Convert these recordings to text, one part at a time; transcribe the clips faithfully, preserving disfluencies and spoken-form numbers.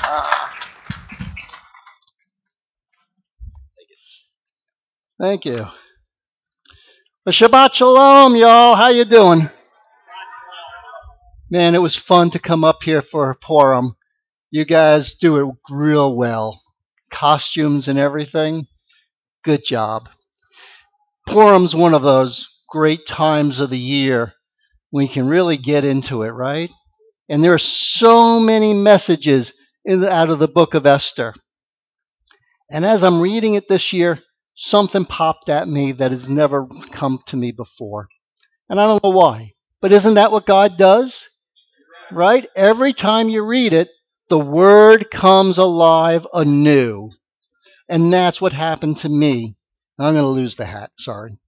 Thank you. Well, Shabbat Shalom, y'all. How you doing? Man, it was fun to come up here for Purim. You guys do it real well. Costumes and everything. Good job. Purim's one of those great times of the year when you can really get into it, right? And there are so many messages in the, out of the book of Esther. And as I'm reading it this year, something popped at me that has never come to me before. And I don't know why. But isn't that what God does? Right? Every time you read it, the word comes alive anew. And that's what happened to me. I'm going to lose the hat. Sorry.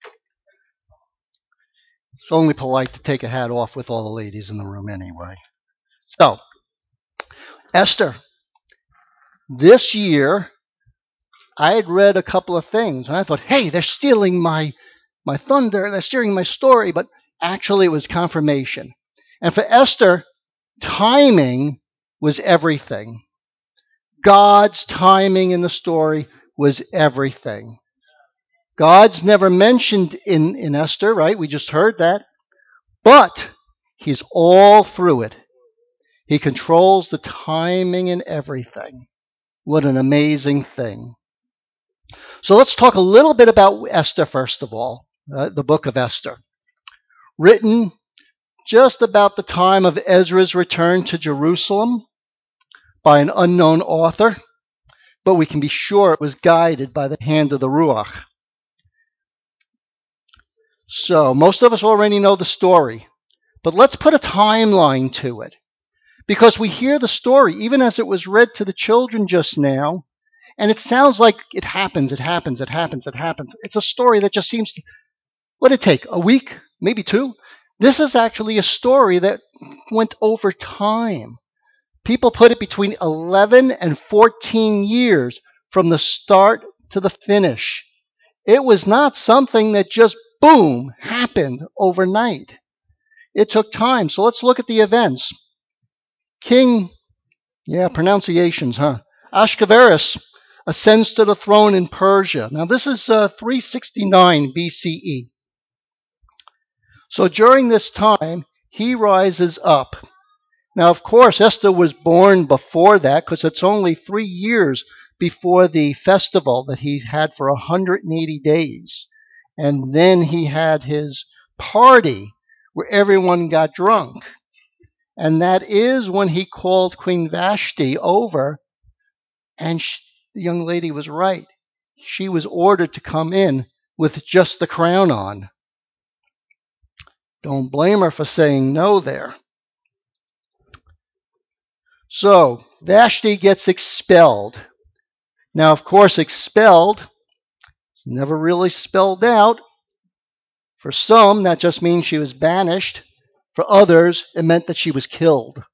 It's only polite to take a hat off with all the ladies in the room anyway. So, Esther. This year, I had read a couple of things, and I thought, hey, they're stealing my, my thunder, they're stealing my story, but actually it was confirmation. And for Esther, timing was everything. God's timing in the story was everything. God's never mentioned in, in Esther, right? We just heard that. But he's all through it. He controls the timing and everything. What an amazing thing. So let's talk a little bit about Esther first of all, uh, the book of Esther. Written just about the time of Ezra's return to Jerusalem by an unknown author, but we can be sure it was guided by the hand of the Ruach. So most of us already know the story, but let's put a timeline to it. Because we hear the story, even as it was read to the children just now, and it sounds like it happens, it happens, it happens, it happens. It's a story that just seems to, what did it take? A week? Maybe two? This is actually a story that went over time. People put it between eleven and fourteen years from the start to the finish. It was not something that just, boom, happened overnight. It took time. So let's look at the events. King, yeah, pronunciations, huh? Ashkaveris ascends to the throne in Persia. Now this is uh, three sixty-nine B C E. So during this time, he rises up. Now, of course, Esther was born before that because it's only three years before the festival that he had for one hundred eighty days. And then he had his party where everyone got drunk. And that is when he called Queen Vashti over, and she, the young lady was right. She was ordered to come in with just the crown on. Don't blame her for saying no there. So, Vashti gets expelled. Now, of course, expelled, it's never really spelled out. For some, that just means she was banished. For others, it meant that she was killed.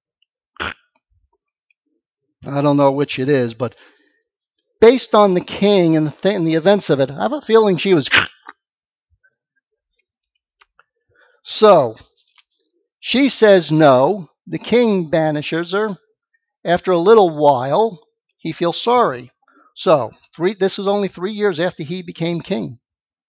I don't know which it is, but based on the king and the, th- and the events of it, I have a feeling she was. So, she says no. The king banishes her. After a little while, he feels sorry. So, three, this is only three years after he became king.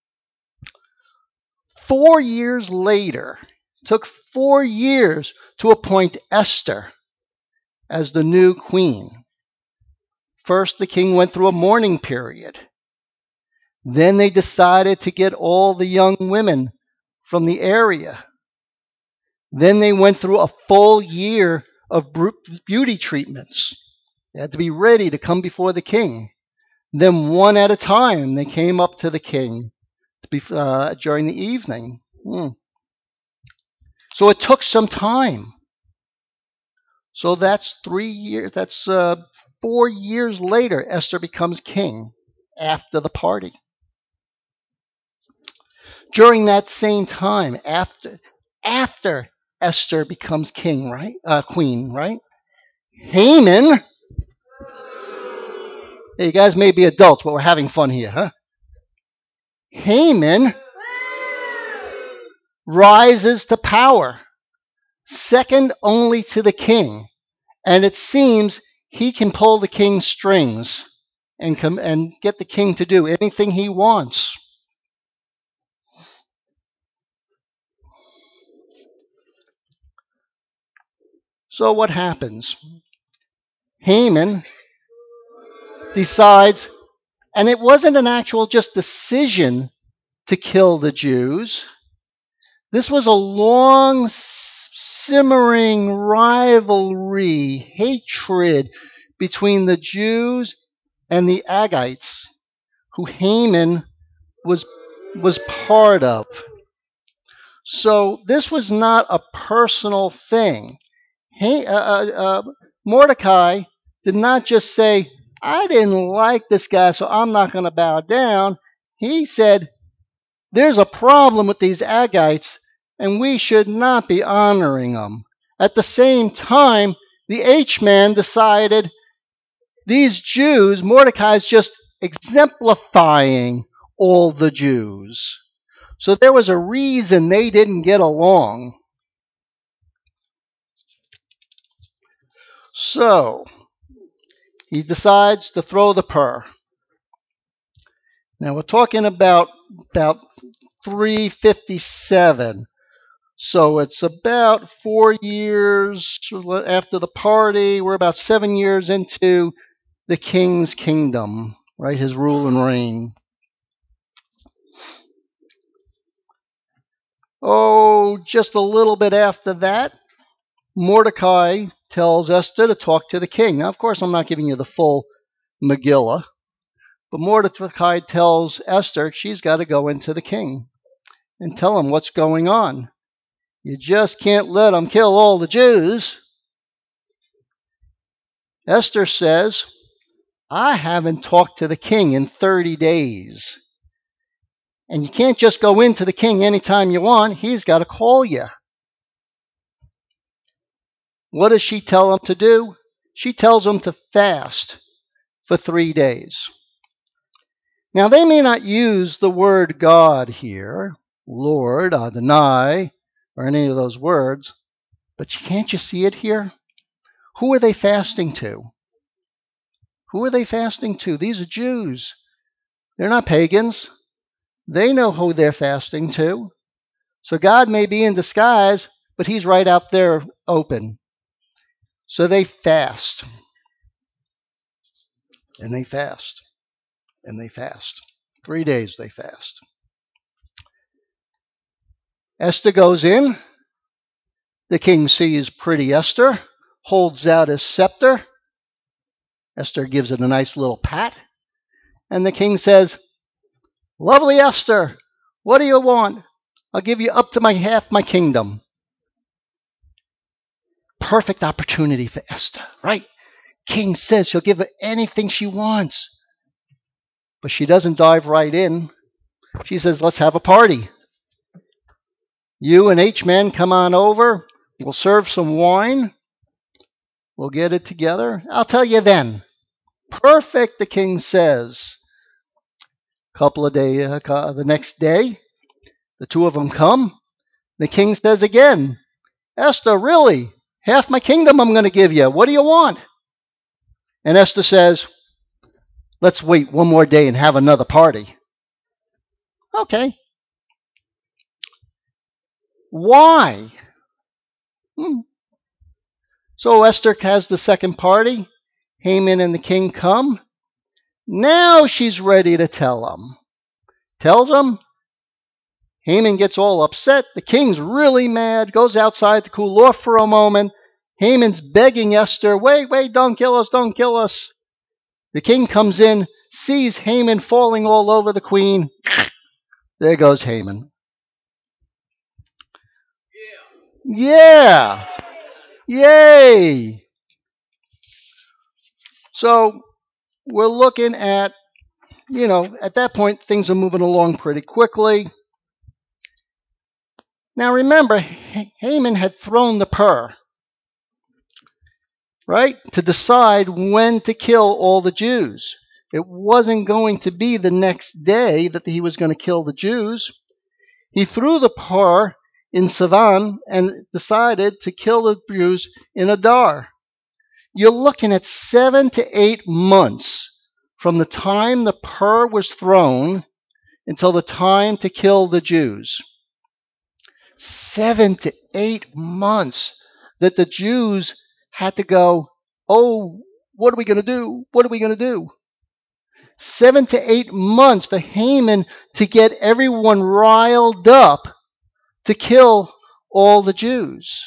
Four years later, took four years to appoint Esther as the new queen. First, the king went through a mourning period. Then they decided to get all the young women from the area. Then they went through a full year of beauty treatments. They had to be ready to come before the king. Then one at a time, they came up to the king to be, uh, during the evening. Hmm. So it took some time. So that's three years, that's uh, four years later, Esther becomes king after the party. During that same time, after after Esther becomes king, right? Uh, queen, right? Haman. Hey, you guys may be adults, but we're having fun here, huh? Haman rises to power, second only to the king. And it seems he can pull the king's strings and come and get the king to do anything he wants. So what happens? Haman decides, and it wasn't an actual just decision to kill the Jews. This was a long, simmering rivalry, hatred between the Jews and the Agagites, who Haman was, was part of. So this was not a personal thing. Hey, uh, uh, uh, Mordecai did not just say, I didn't like this guy, so I'm not going to bow down. He said, there's a problem with these Agagites, and we should not be honoring them. At the same time, the H-man decided these Jews, Mordecai's just exemplifying all the Jews. So there was a reason they didn't get along. So he decides to throw the purr. Now we're talking about about three fifty-seven. So it's about four years after the party. We're about seven years into the king's kingdom, right? His rule and reign. Oh, just a little bit after that, Mordecai tells Esther to talk to the king. Now, of course, I'm not giving you the full Megillah, but Mordecai tells Esther she's got to go into the king and tell him what's going on. You just can't let them kill all the Jews. Esther says, I haven't talked to the king in thirty days. And you can't just go into the king anytime you want. He's got to call you. What does she tell him to do? She tells him to fast for three days. Now, they may not use the word God here, Lord, Adonai, or any of those words, but can't you see it here? Who are they fasting to? Who are they fasting to? These are Jews. They're not pagans. They know who they're fasting to. So God may be in disguise, but he's right out there open. So they fast. And they fast. And they fast. Three days they fast. Esther goes in. The king sees pretty Esther, holds out his scepter. Esther gives it a nice little pat. And the king says, lovely Esther, what do you want? I'll give you up to my half my kingdom. Perfect opportunity for Esther, right? King says she'll give her anything she wants. But she doesn't dive right in. She says, let's have a party. You and H-man come on over. We'll serve some wine. We'll get it together. I'll tell you then. Perfect, the king says. Couple of days, uh, the next day, the two of them come. The king says again, Esther, really? Half my kingdom I'm going to give you. What do you want? And Esther says, let's wait one more day and have another party. Okay. Why? Hmm. So Esther has the second party. Haman and the king come. Now she's ready to tell him. Tells him. Haman gets all upset. The king's really mad. Goes outside to cool off for a moment. Haman's begging Esther, wait, wait, don't kill us, don't kill us. The king comes in, sees Haman falling all over the queen. There goes Haman. Yeah. Yay. So we're looking at, you know, at that point, things are moving along pretty quickly. Now remember, Haman had thrown the purr, right, to decide when to kill all the Jews. It wasn't going to be the next day that he was going to kill the Jews. He threw the purr in Sivan and decided to kill the Jews in Adar. You're looking at seven to eight months from the time the pur was thrown until the time to kill the Jews. Seven to eight months that the Jews had to go, oh, what are we going to do? What are we going to do? Seven to eight months for Haman to get everyone riled up to kill all the Jews.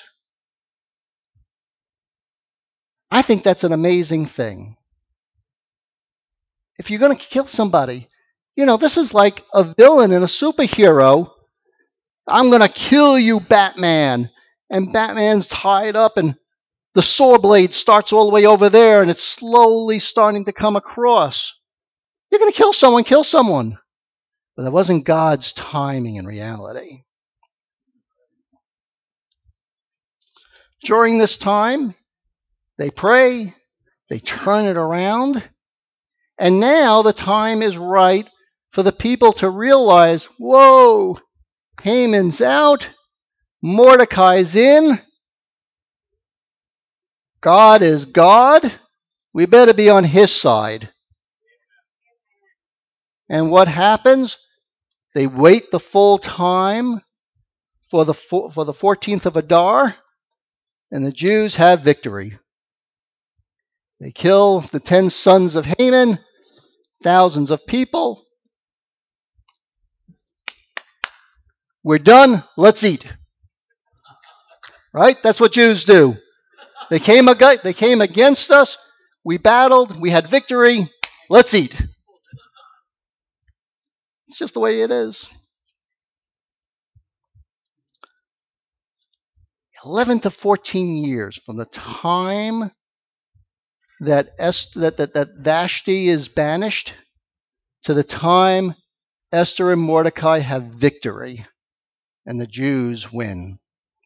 I think that's an amazing thing. If you're going to kill somebody, you know, this is like a villain and a superhero. I'm going to kill you, Batman. And Batman's tied up and the saw blade starts all the way over there and it's slowly starting to come across. You're going to kill someone, kill someone. But that wasn't God's timing in reality. During this time, they pray, they turn it around, and now the time is right for the people to realize, whoa, Haman's out, Mordecai's in, God is God, we better be on his side. And what happens? They wait the full time for the for the fourteenth of Adar, and the Jews have victory. They kill the ten sons of Haman, thousands of people. We're done, let's eat. Right? That's what Jews do. They came, ag- they came against us, we battled, we had victory, let's eat. It's just the way it is. eleven to fourteen years from the time that, Est- that, that, that Vashti is banished to the time Esther and Mordecai have victory and the Jews win.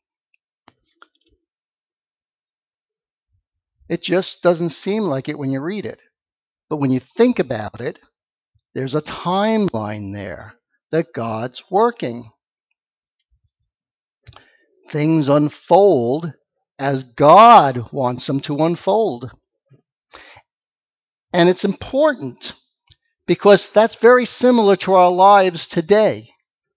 It just doesn't seem like it when you read it. But when you think about it, there's a timeline there that God's working. Things unfold as God wants them to unfold. And it's important because that's very similar to our lives today.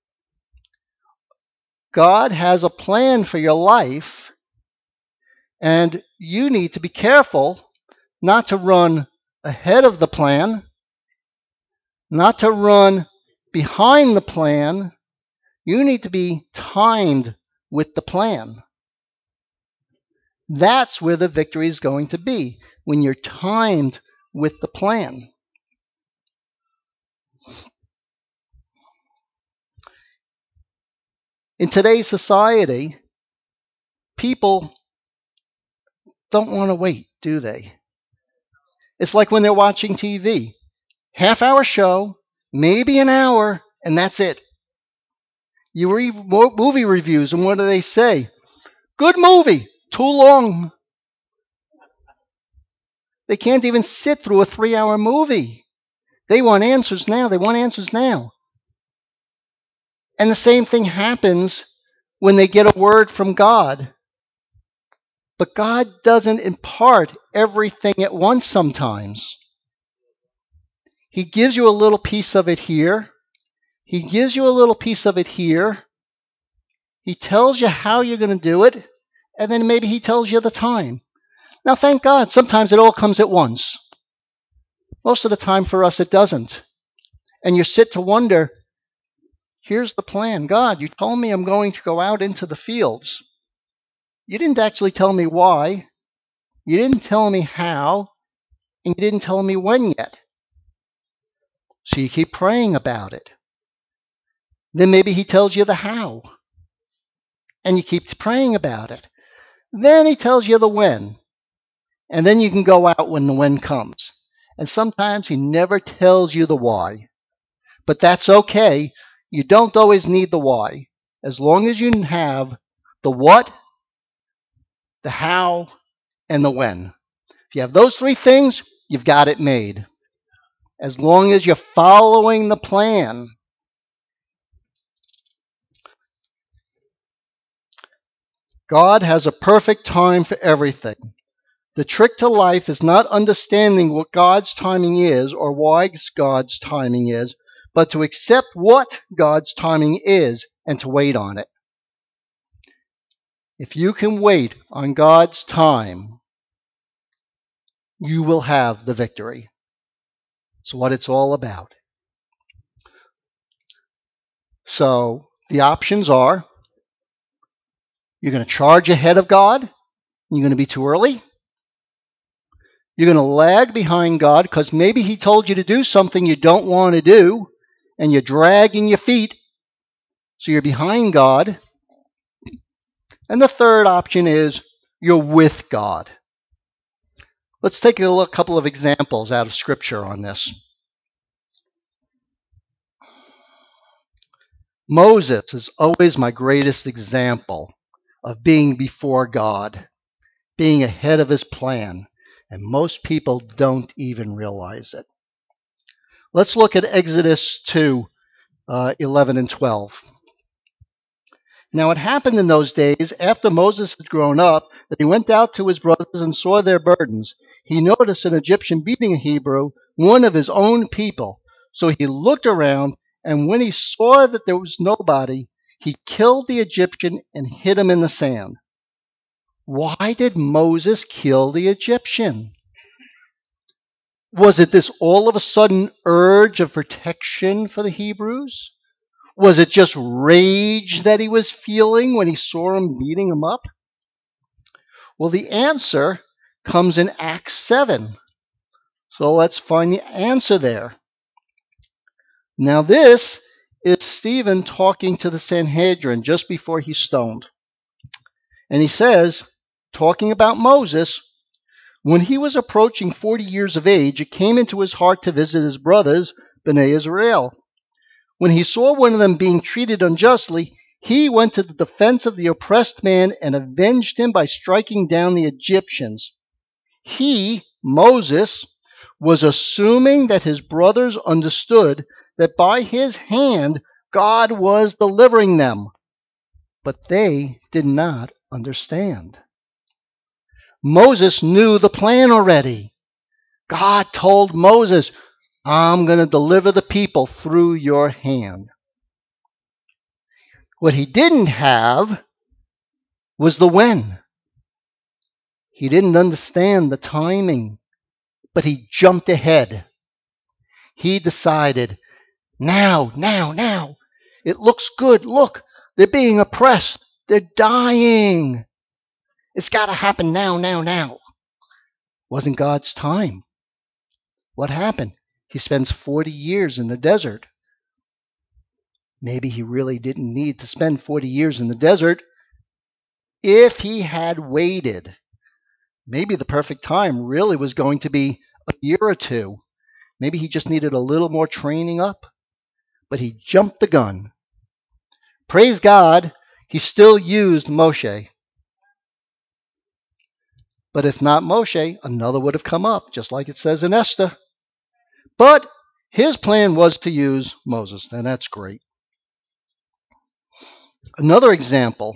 God has a plan for your life, and you need to be careful not to run ahead of the plan, not to run behind the plan. You need to be timed with the plan. That's where the victory is going to be, when you're timed with the plan. In today's society, people don't want to wait, do they? It's like when they're watching T V. Half hour show, maybe an hour, and that's it. You read movie reviews, and what do they say? Good movie, too long. They can't even sit through a three-hour movie. They want answers now. They want answers now. And the same thing happens when they get a word from God. But God doesn't impart everything at once sometimes. He gives you a little piece of it here. He gives you a little piece of it here. He tells you how you're going to do it. And then maybe he tells you the time. Now, thank God, sometimes it all comes at once. Most of the time for us, it doesn't. And you sit to wonder, here's the plan. God, you told me I'm going to go out into the fields. You didn't actually tell me why. You didn't tell me how. And you didn't tell me when yet. So you keep praying about it. Then maybe he tells you the how. And you keep praying about it. Then he tells you the when. And then you can go out when the when comes. And sometimes he never tells you the why. But that's okay. You don't always need the why. As long as you have the what, the how, and the when. If you have those three things, you've got it made. As long as you're following the plan. God has a perfect time for everything. The trick to life is not understanding what God's timing is or why God's timing is, but to accept what God's timing is and to wait on it. If you can wait on God's time, you will have the victory. It's what it's all about. So the options are, you're going to charge ahead of God. You're going to be too early. You're going to lag behind God because maybe He told you to do something you don't want to do, and you're dragging your feet, so you're behind God. And the third option is you're with God. Let's take a look, couple of examples out of Scripture on this. Moses is always my greatest example of being before God, being ahead of His plan, and most people don't even realize it. Let's look at Exodus two, uh, eleven and twelve. Now it happened in those days, after Moses had grown up, that he went out to his brothers and saw their burdens. He noticed an Egyptian beating a Hebrew, one of his own people. So he looked around, and when he saw that there was nobody, he killed the Egyptian and hid him in the sand. Why did Moses kill the Egyptian? Was it this all of a sudden urge of protection for the Hebrews? Was it just rage that he was feeling when he saw him beating him up? Well, the answer comes in Acts seven. So let's find the answer there. Now this is Stephen talking to the Sanhedrin just before he's stoned. And he says, talking about Moses, when he was approaching forty years of age, it came into his heart to visit his brothers, Bnei Israel. When he saw one of them being treated unjustly, he went to the defense of the oppressed man and avenged him by striking down the Egyptians. He, Moses, was assuming that his brothers understood that by his hand God was delivering them, but they did not understand. Moses knew the plan already. God told Moses, I'm going to deliver the people through your hand. What he didn't have was the when. He didn't understand the timing, but he jumped ahead. He decided, now, now, now. It looks good. Look, they're being oppressed. They're dying. It's got to happen now, now, now. Wasn't God's time. What happened? He spends forty years in the desert. Maybe he really didn't need to spend forty years in the desert. If he had waited, maybe the perfect time really was going to be a year or two. Maybe he just needed a little more training up. But he jumped the gun. Praise God, he still used Moshe. But if not Moshe, another would have come up, just like it says in Esther. But his plan was to use Moses, and that's great. Another example,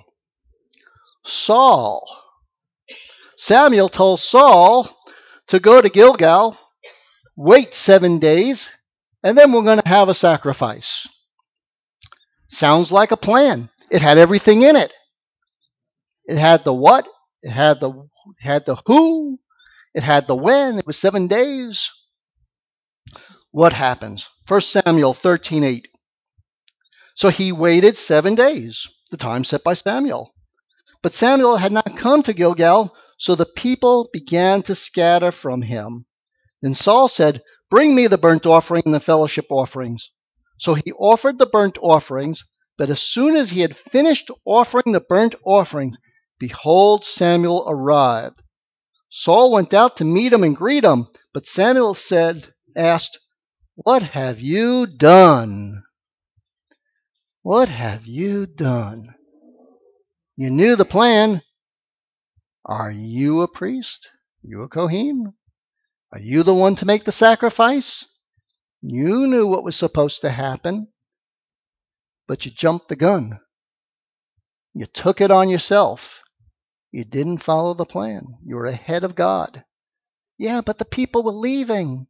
Saul. Samuel told Saul to go to Gilgal, wait seven days, and then we're going to have a sacrifice. Sounds like a plan. It had everything in it. It had the what, it had the, it had the who, it had the when, it was seven days. What happens? First Samuel thirteen eight. So he waited seven days, the time set by Samuel. But Samuel had not come to Gilgal, so the people began to scatter from him. Then Saul said, bring me the burnt offering and the fellowship offerings. So he offered the burnt offerings, but as soon as he had finished offering the burnt offerings, behold, Samuel arrived. Saul went out to meet him and greet him, but Samuel said, asked, what have you done? What have you done? You knew the plan. Are you a priest? Are you a Kohen? Are you the one to make the sacrifice? You knew what was supposed to happen, but you jumped the gun. You took it on yourself. You didn't follow the plan. You were ahead of God. Yeah, but the people were leaving.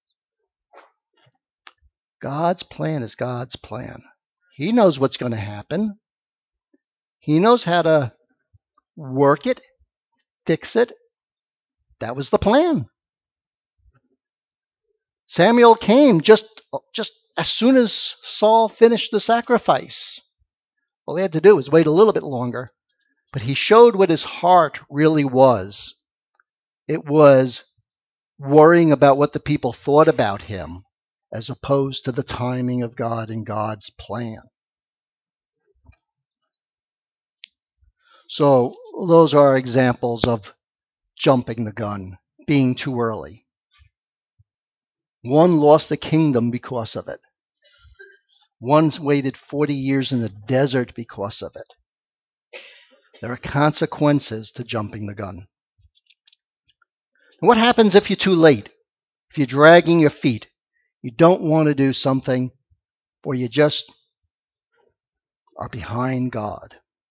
God's plan is God's plan. He knows what's going to happen. He knows how to work it, fix it. That was the plan. Samuel came just, just as soon as Saul finished the sacrifice. All he had to do was wait a little bit longer. But he showed what his heart really was. It was worrying about what the people thought about him, as opposed to the timing of God and God's plan. So those are examples of jumping the gun, being too early. One lost a kingdom because of it. One waited forty years in the desert because of it. There are consequences to jumping the gun. And what happens if you're too late? If you're dragging your feet, you don't want to do something, or you just are behind God.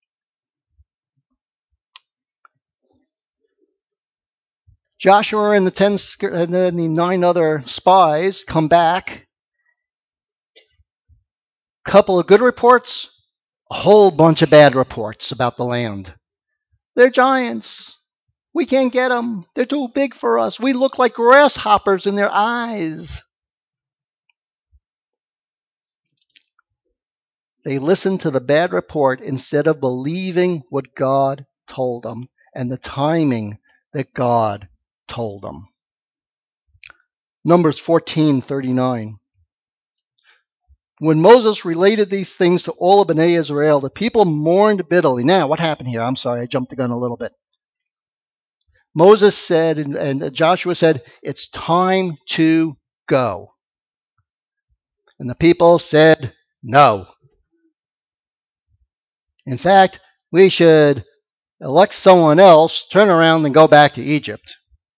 Joshua and the ten and then the nine other spies come back. Couple of good reports, a whole bunch of bad reports about the land. They're giants. We can't get them. They're too big for us. We look like grasshoppers in their eyes. They listened to the bad report instead of believing what God told them and the timing that God told them. Numbers fourteen thirty-nine. When Moses related these things to all of Bnei Israel, the people mourned bitterly. Now, what happened here? I'm sorry, I jumped the gun a little bit. Moses said, and, and Joshua said, it's time to go. And the people said, no. In fact, we should elect someone else, turn around, and go back to Egypt.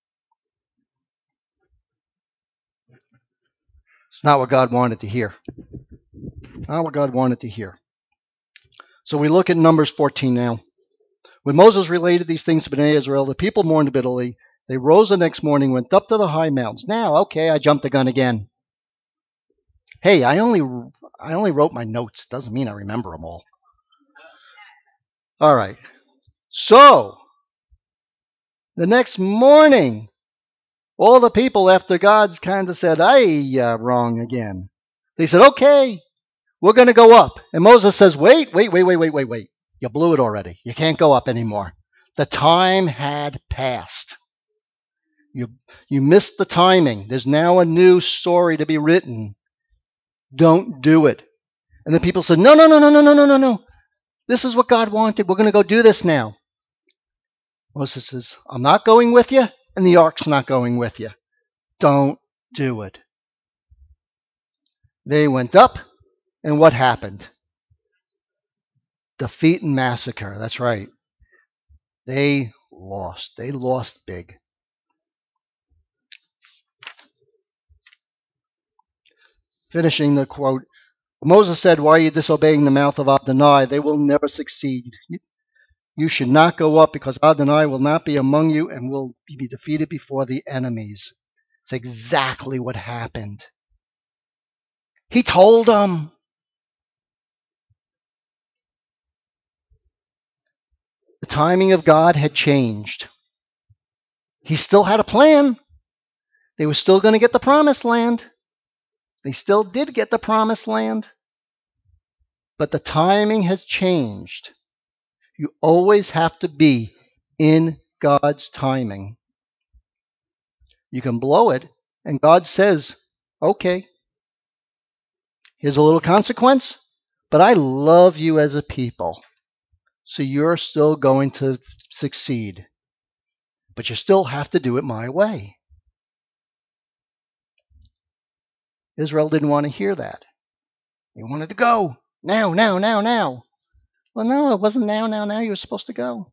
It's not what God wanted to hear. Not what God wanted to hear. So we look at Numbers fourteen now. When Moses related these things to Bnei Israel, the people mourned bitterly. They rose the next morning, went up to the high mountains. Now, okay, I jumped the gun again. Hey, I only I only wrote my notes. Doesn't mean I remember them all. All right. So, the next morning, all the people, after God's kind of said, I uh, wrong again. They said, okay, we're going to go up. And Moses says, wait, wait, wait, wait, wait, wait, wait. You blew it already. You can't go up anymore. The time had passed. You, you missed the timing. There's now a new story to be written. Don't do it. And the people said, no, no, no, no, no, no, no, no, no. This is what God wanted. We're going to go do this now. Moses says, I'm not going with you, and the ark's not going with you. Don't do it. They went up, and what happened? Defeat and massacre. That's right. They lost. They lost big. Finishing the quote, Moses said, why are you disobeying the mouth of Adonai? They will never succeed. You should not go up because Adonai will not be among you and will be defeated before the enemies. It's exactly what happened. He told them. The timing of God had changed. He still had a plan. They were still going to get the promised land. They still did get the promised land. But the timing has changed. You always have to be in God's timing. You can blow it, and God says, okay, here's a little consequence, but I love you as a people, so you're still going to succeed. But you still have to do it my way. Israel didn't want to hear that. They wanted to go. Now, now, now, now. Well, no, it wasn't now, now, now. You were supposed to go.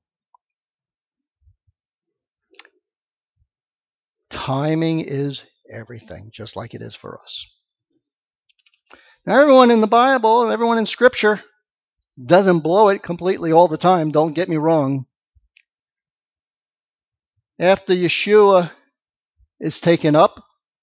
Timing is everything, just like it is for us. Now, everyone in the Bible, everyone in Scripture doesn't blow it completely all the time. Don't get me wrong. After Yeshua is taken up,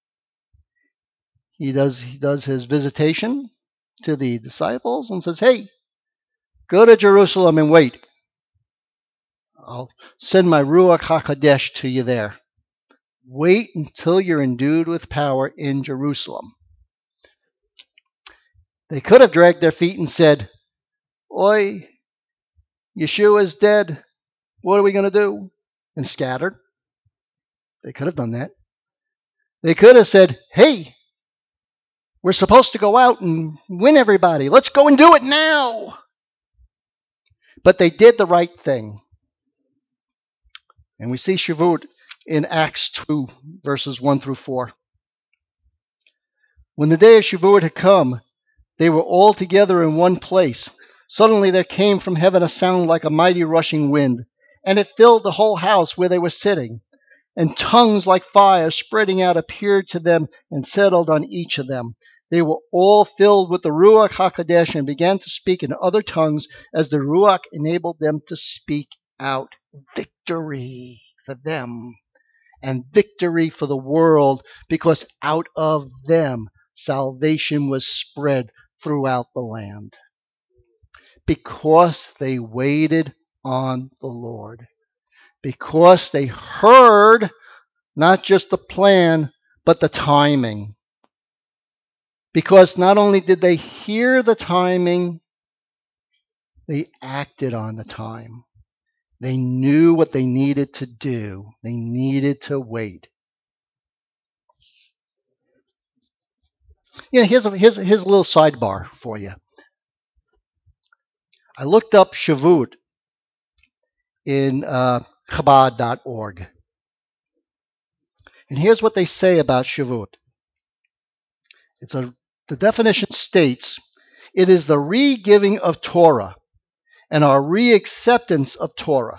he does he does his visitation to the disciples and says, "Hey, go to Jerusalem and wait. I'll send my Ruach HaKodesh to you there. Wait until you're endued with power in Jerusalem." They could have dragged their feet and said, "Oi, Yeshua's dead. What are we going to do?" and scattered. They could have done that. They could have said, "Hey, we're supposed to go out and win everybody. Let's go and do it now." But they did the right thing. And we see Shavuot in Acts two, verses one through four. When the day of Shavuot had come, they were all together in one place. Suddenly there came from heaven a sound like a mighty rushing wind, and it filled the whole house where they were sitting. And tongues like fire spreading out appeared to them and settled on each of them. They were all filled with the Ruach HaKodesh and began to speak in other tongues as the Ruach enabled them to speak out. Victory for them and victory for the world, because out of them salvation was spread throughout the land. Because they waited on the Lord. Because they heard not just the plan, but the timing. Because not only did they hear the timing, they acted on the time. They knew what they needed to do. They needed to wait. You know, here's a, here's, here's a little sidebar for you. I looked up Shavuot in uh, Chabad dot org. And here's what they say about Shavuot. It's a, the definition states, it is the re-giving of Torah and our re-acceptance of Torah.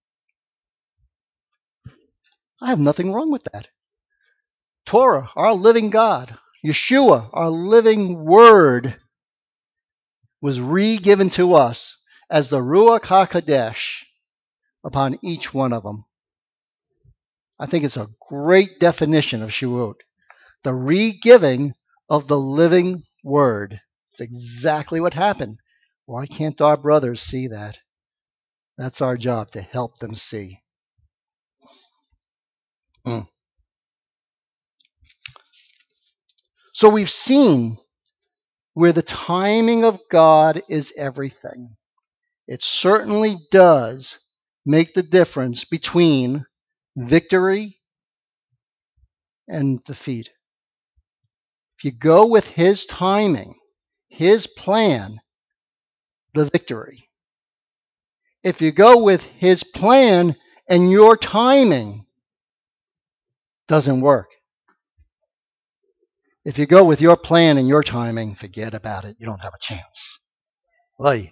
I have nothing wrong with that. Torah, our living God, Yeshua, our living Word, was re-given to us as the Ruach HaKodesh upon each one of them. I think it's a great definition of Shavuot. The re-giving of the living Word. It's exactly what happened. Why can't our brothers see that? That's our job, to help them see. Mm. So we've seen where the timing of God is everything. It certainly does make the difference between victory and defeat. If you go with His timing, His plan, the victory. If you go with His plan and your timing, doesn't work. If you go with your plan and your timing, forget about it. You don't have a chance. Oy.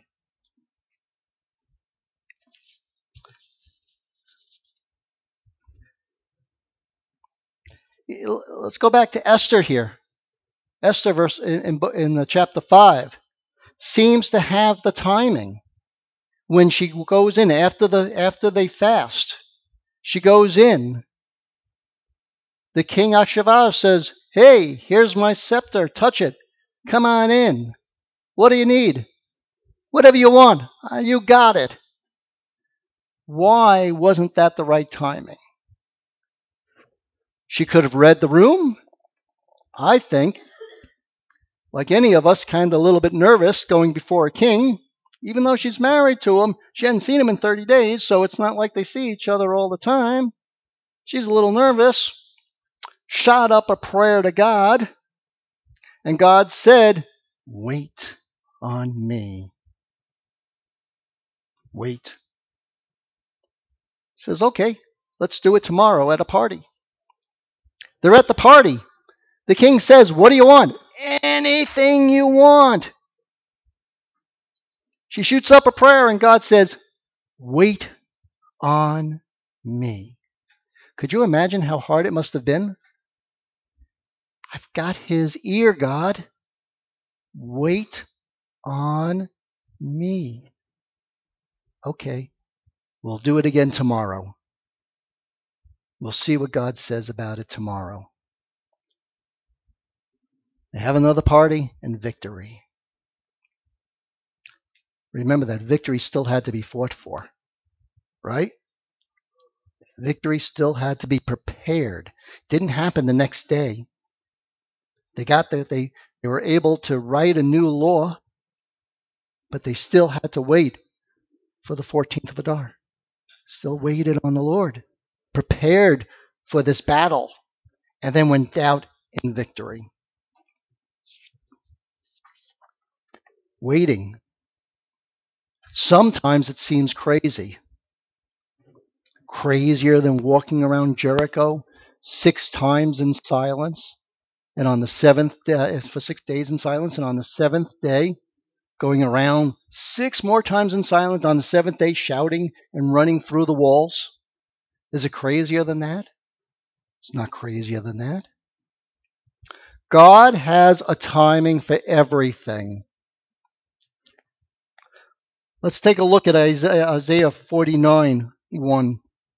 Let's go back to Esther here. Esther, verse in, in, in the chapter five, seems to have the timing when she goes in after the after they fast. She goes in. The king Achshavash says, "Hey, here's my scepter. Touch it. Come on in. What do you need? Whatever you want. You got it." Why wasn't that the right timing? She could have read the room, I think. Like any of us, kind of a little bit nervous going before a king. Even though she's married to him, she hadn't seen him in thirty days, so it's not like they see each other all the time. She's a little nervous. Shot up a prayer to God, and God said, "Wait on me." Wait. Says, "Okay, let's do it tomorrow at a party." They're at the party. The king says, "What do you want?" "Anything you want." She shoots up a prayer, and God says, "Wait on me." Could you imagine how hard it must have been? I've got his ear, God. Wait on me. Okay, we'll do it again tomorrow. We'll see what God says about it tomorrow. They have another party and victory. Remember that victory still had to be fought for, right? Victory still had to be prepared. Didn't happen the next day. They got there, they, they were able to write a new law, but they still had to wait for the fourteenth of Adar. Still waited on the Lord, prepared for this battle, and then went out in victory. Waiting. Sometimes it seems crazy. Crazier than walking around Jericho six times in silence, and on the seventh day, for six days in silence, and on the seventh day, going around six more times in silence, on the seventh day, shouting and running through the walls. Is it crazier than that? It's not crazier than that. God has a timing for everything. Let's take a look at Isaiah, Isaiah forty-nine, one.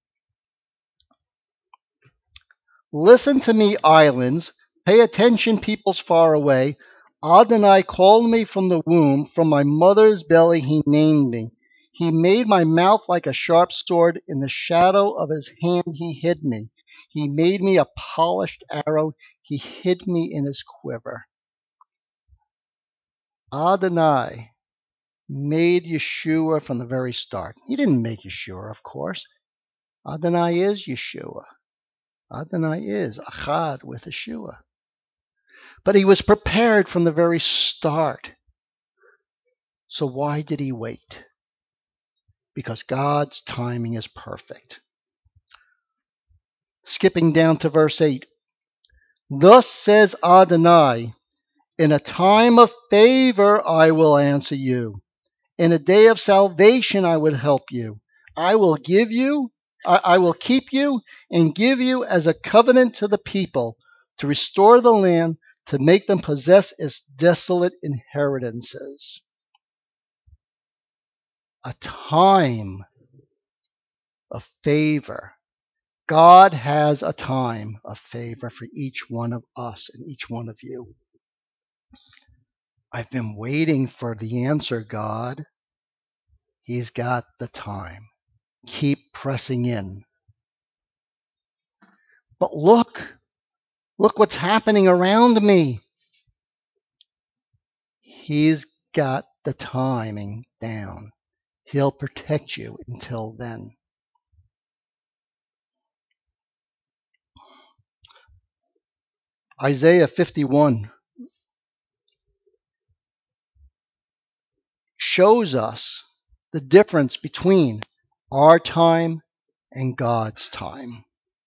Listen to me, islands. Pay attention, peoples far away. Adonai called me from the womb. From my mother's belly he named me. He made my mouth like a sharp sword. In the shadow of his hand he hid me. He made me a polished arrow. He hid me in his quiver. Adonai made Yeshua from the very start. He didn't make Yeshua, of course. Adonai is Yeshua. Adonai is Achad with Yeshua. But he was prepared from the very start. So why did he wait? Because God's timing is perfect. Skipping down to verse eight. Thus says Adonai, in a time of favor I will answer you. In a day of salvation I would help you. I will give you, I, I will keep you and give you as a covenant to the people, to restore the land, to make them possess its desolate inheritances. A time of favor. God has a time of favor for each one of us and each one of you. I've been waiting for the answer, God. He's got the time. Keep pressing in. But look, look what's happening around me. He's got the timing down. He'll protect you until then. Isaiah fifty-one shows us the difference between our time and God's time.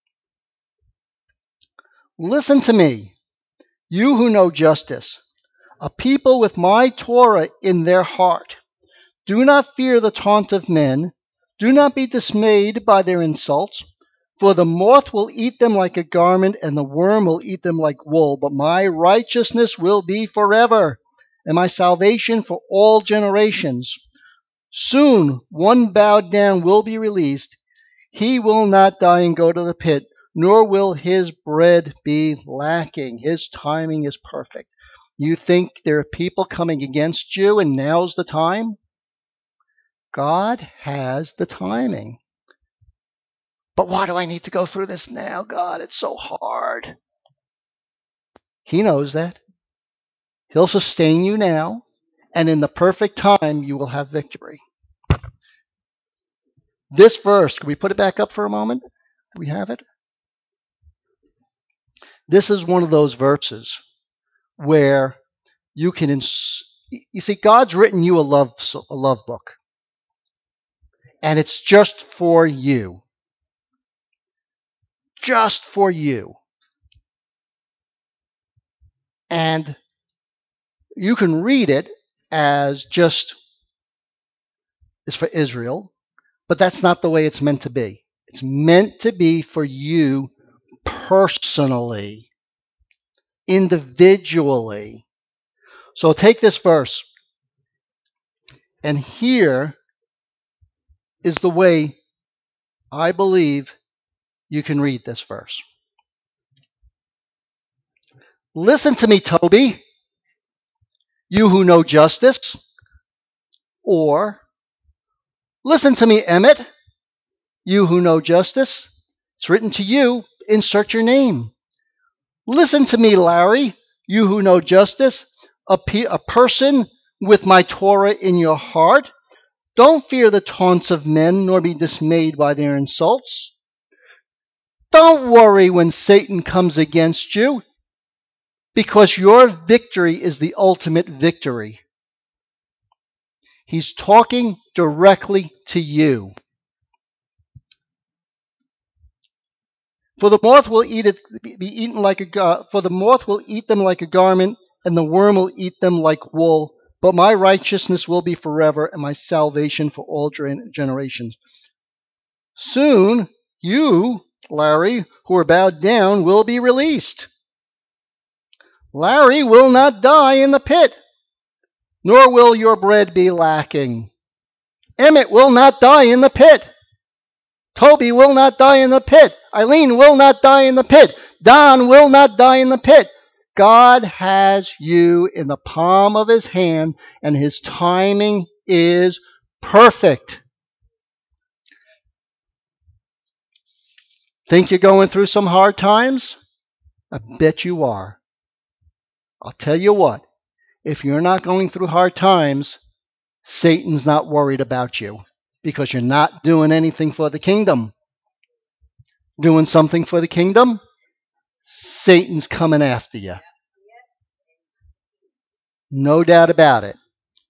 Listen to me, you who know justice, a people with my Torah in their heart. Do not fear the taunt of men. Do not be dismayed by their insults. For the moth will eat them like a garment, and the worm will eat them like wool. But my righteousness will be forever, and my salvation for all generations. Soon one bowed down will be released. He will not die and go to the pit, nor will his bread be lacking. His timing is perfect. You think there are people coming against you, and now's the time? God has the timing. But why do I need to go through this now, God? It's so hard. He knows that. He'll sustain you now, and in the perfect time, you will have victory. This verse, can we put it back up for a moment? Do we have it? This is one of those verses where you can, ins- you see, God's written you a love, a love book, and it's just for you. Just for you. And you can read it as just is for Israel, but that's not the way it's meant to be. It's meant to be for you personally, individually. So take this verse, and here is the way I believe you can read this verse. Listen to me, Toby, you who know justice. Or, listen to me, Emmett, you who know justice. It's written to you. Insert your name. Listen to me, Larry, you who know justice. A, pe- a person with my Torah in your heart. Don't fear the taunts of men, nor be dismayed by their insults. Don't worry when Satan comes against you, because your victory is the ultimate victory. He's talking directly to you. For the moth will eat it, be eaten like a for the moth will eat them like a garment, and the worm will eat them like wool. But my righteousness will be forever, and my salvation for all generations. Soon, you, Larry, who are bowed down, will be released. Larry will not die in the pit, nor will your bread be lacking. Emmett will not die in the pit. Toby will not die in the pit. Eileen will not die in the pit. Don will not die in the pit. God has you in the palm of his hand, and his timing is perfect. Think you're going through some hard times? I bet you are. I'll tell you what, if you're not going through hard times, Satan's not worried about you, because you're not doing anything for the kingdom. Doing something for the kingdom, Satan's coming after you. No doubt about it.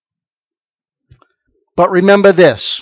But remember this.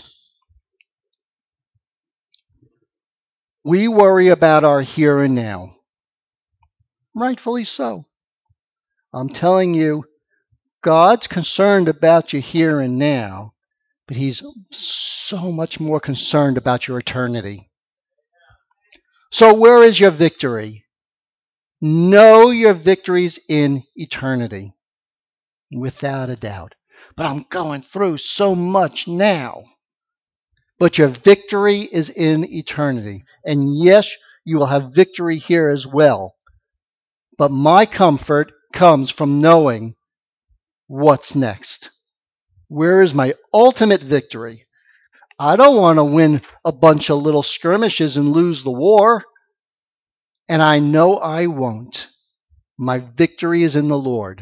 We worry about our here and now. Rightfully so. I'm telling you, God's concerned about you here and now, but he's so much more concerned about your eternity. So where is your victory? Know your victory's in eternity, without a doubt. But I'm going through so much now. But your victory is in eternity. And yes, you will have victory here as well. But my comfort comes from knowing what's next. Where is my ultimate victory? I don't want to win a bunch of little skirmishes and lose the war. And I know I won't. My victory is in the Lord.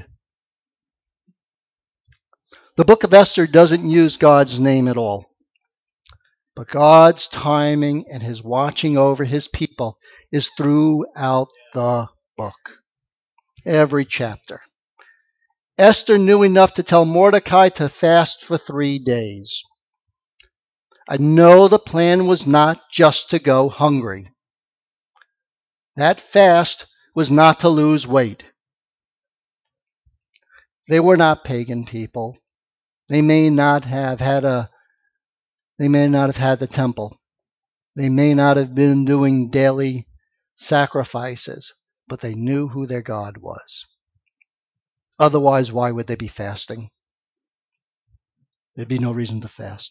The book of Esther doesn't use God's name at all. But God's timing and his watching over his people is throughout the book. Every chapter. Esther knew enough to tell Mordecai to fast for three days. I know the plan was not just to go hungry. That fast was not to lose weight. They were not pagan people. They may not have had a They may not have had the temple. They may not have been doing daily sacrifices, but they knew who their God was. Otherwise, why would they be fasting? There'd be no reason to fast.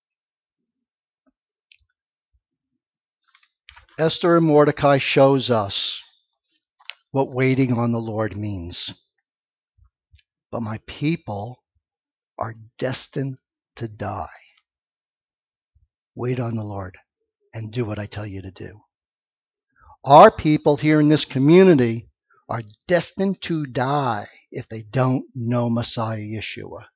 Esther and Mordecai shows us what waiting on the Lord means. But my people are destined to die. Wait on the Lord and do what I tell you to do. Our people here in this community are destined to die if they don't know Messiah Yeshua.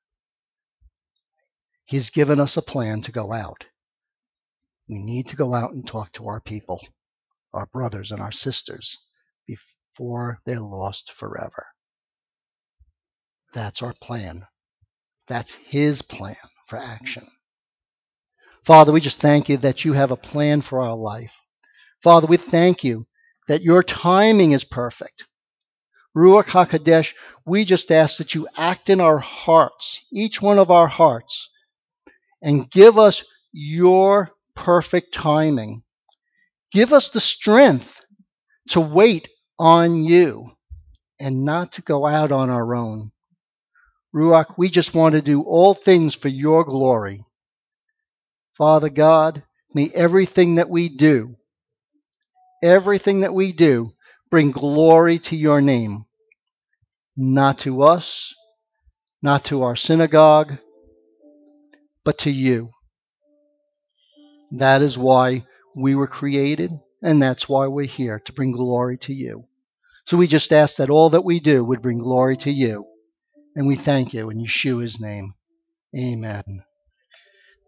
He's given us a plan to go out. We need to go out and talk to our people, our brothers and our sisters, before they're lost forever. That's our plan. That's his plan for action. Father, we just thank you that you have a plan for our life. Father, we thank you that your timing is perfect. Ruach HaKodesh, we just ask that you act in our hearts, each one of our hearts, and give us your perfect timing. Give us the strength to wait on you and not to go out on our own. Ruach, we just want to do all things for your glory. Father God, may everything that we do everything that we do bring glory to your name. Not to us, not to our synagogue, but to you. That is why we were created, and that's why we're here, to bring glory to you. So we just ask that all that we do would bring glory to you. And we thank you in Yeshua's name. Amen.